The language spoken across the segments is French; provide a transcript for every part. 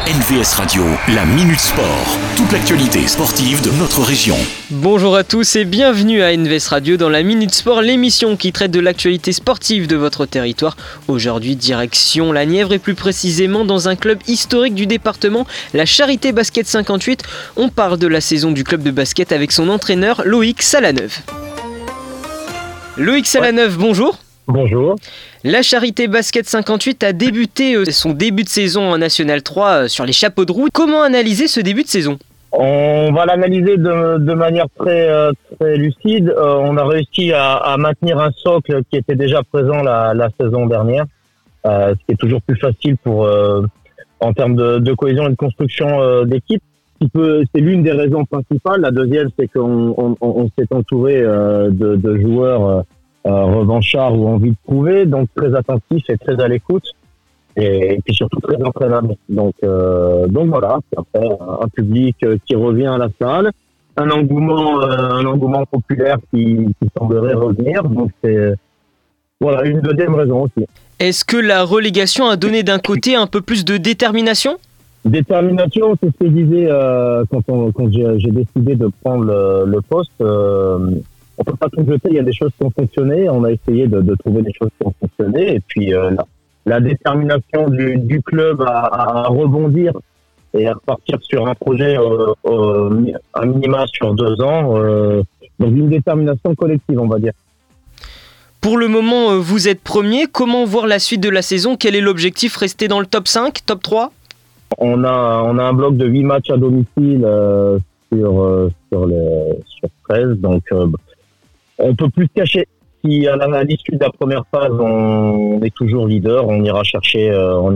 NVS Radio, la Minute Sport. Toute l'actualité sportive de notre région. Bonjour à tous et bienvenue à NVS Radio dans la Minute Sport, l'émission qui traite de l'actualité sportive de votre territoire. Aujourd'hui, direction la Nièvre et plus précisément dans un club historique du département, la Charité Basket 58. On parle de la saison du club de basket avec son entraîneur Loïc Salaneuve. Loïc Salaneuve, bonjour. Bonjour. La Charité Basket 58 a débuté son début de saison en National 3 sur les chapeaux de roue. Comment analyser ce début de saison ? On va l'analyser de manière très lucide. On a réussi à maintenir un socle qui était déjà présent la saison dernière, ce qui est toujours plus facile en termes de cohésion et de construction d'équipe. C'est l'une des raisons principales. La deuxième, c'est qu'on s'est entouré de joueurs revanchards ou envie de prouver, donc très attentifs et très à l'écoute, et puis surtout très entraînables. Donc voilà. Puis après, un public qui revient à la salle, un engouement populaire qui semblerait revenir. Donc c'est voilà une deuxième raison aussi. Est-ce que la relégation a donné d'un côté un peu plus de détermination ? Détermination, c'est ce que je disais quand j'ai décidé de prendre le poste. On peut pas tout jeter, il y a des choses qui ont fonctionné, on a essayé de trouver des choses qui ont fonctionné, et puis la détermination du club à rebondir et à repartir sur un projet un minima sur 2 ans, donc une détermination collective, on va dire. Pour le moment, vous êtes premier, comment voir la suite de la saison ? Quel est l'objectif ? Rester dans le top 5, top 3 ? On a un bloc de 8 matchs à domicile sur 13, donc on peut plus se cacher. Si à l'issue de la première phase, on est toujours leader, on ira chercher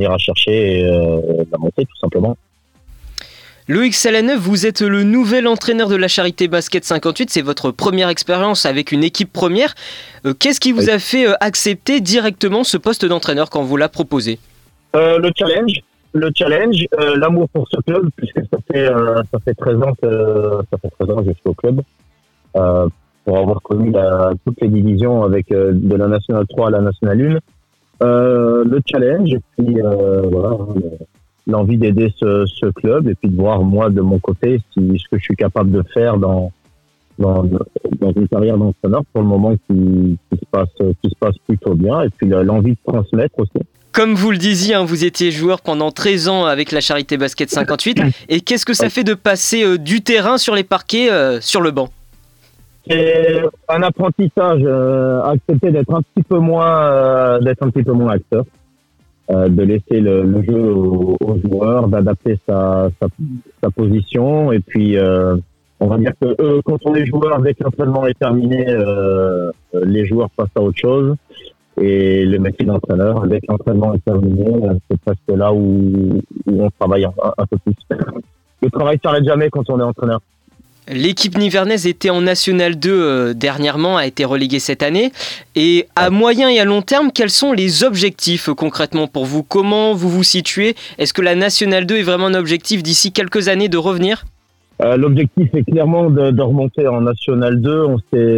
la montée tout simplement. Loïc Salaneuve, vous êtes le nouvel entraîneur de la Charité Basket 58, c'est votre première expérience avec une équipe première. Qu'est-ce qui vous a fait accepter directement ce poste d'entraîneur quand vous l'a proposé ? Le challenge, l'amour pour ce club, puisque ça fait 13 ans que je suis au club. Pour avoir connu toutes les divisions avec de la National 3 à la National 1. Le challenge, et puis voilà, l'envie d'aider ce club, et puis de voir moi de mon côté ce que je suis capable de faire dans une carrière d'entraîneur pour le moment qui se passe plutôt bien, et puis l'envie de transmettre aussi. Comme vous le disiez, vous étiez joueur pendant 13 ans avec la Charité Basket 58, et qu'est-ce que ça fait de passer du terrain sur les parquets sur le banc ? C'est un apprentissage, accepter d'être un petit peu moins acteur, de laisser le jeu aux joueurs, d'adapter sa position, et puis on va dire que quand on est joueur, dès que l'entraînement est terminé, les joueurs passent à autre chose, et le métier d'entraîneur, dès que l'entraînement est terminé, c'est presque là où on travaille un peu plus. Le travail s'arrête jamais quand on est entraîneur. L'équipe nivernaise était en National 2 dernièrement, a été reléguée cette année. Et à moyen et à long terme, quels sont les objectifs concrètement pour vous ? Comment vous vous situez ? Est-ce que la National 2 est vraiment un objectif d'ici quelques années de revenir ? L'objectif est clairement de remonter en National 2. On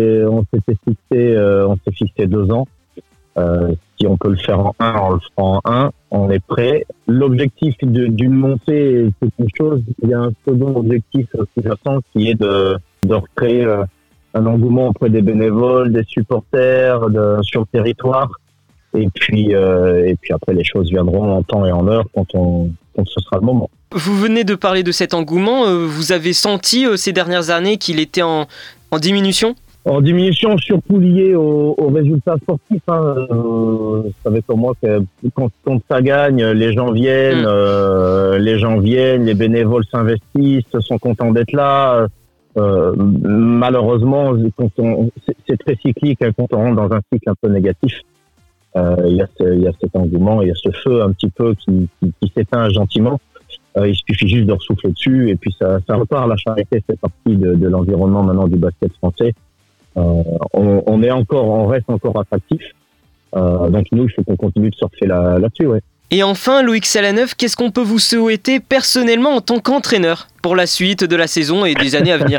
s'est fixé 2 ans. Si on peut le faire en 1, on le fera en 1. On est prêt. L'objectif d'une montée, c'est une chose. Il y a un second objectif sous-jacent qui est de recréer un engouement auprès des bénévoles, des supporters sur le territoire. Et puis après, les choses viendront en temps et en heure quand ce sera le moment. Vous venez de parler de cet engouement. Vous avez senti ces dernières années qu'il était en diminution ? En diminution, surtout lié aux résultats sportifs. Vous savez comme moi que quand ça gagne, les gens viennent, les bénévoles s'investissent, sont contents d'être là. Malheureusement, c'est très cyclique quand on rentre dans un cycle un peu négatif. Il y a cet engouement, il y a ce feu un petit peu qui s'éteint gentiment. Il suffit juste de ressouffler dessus, et puis ça repart. La Charité fait partie de l'environnement maintenant du basket français. On reste encore attractif. Donc nous, il faut qu'on continue de surfer là-dessus, ouais. Et enfin, Loïc Salaneuve, qu'est-ce qu'on peut vous souhaiter personnellement en tant qu'entraîneur pour la suite de la saison et des années à venir ?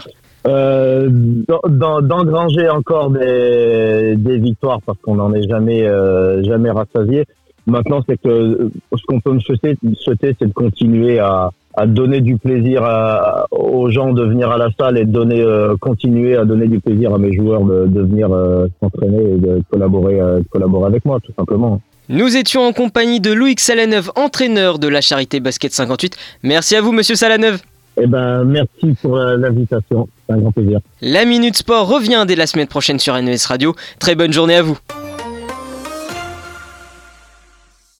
D'engranger encore des victoires, parce qu'on n'en est jamais rassasié. Maintenant, c'est que ce qu'on peut me souhaiter, c'est de continuer à donner du plaisir aux gens de venir à la salle et de continuer à donner du plaisir à mes joueurs de venir s'entraîner et de collaborer avec moi, tout simplement. Nous étions en compagnie de Loïc Salaneuve, entraîneur de la Charité Basket 58. Merci à vous, monsieur Salaneuve. Merci pour l'invitation, c'est un grand plaisir. La Minute Sport revient dès la semaine prochaine sur NVS Radio. Très bonne journée à vous.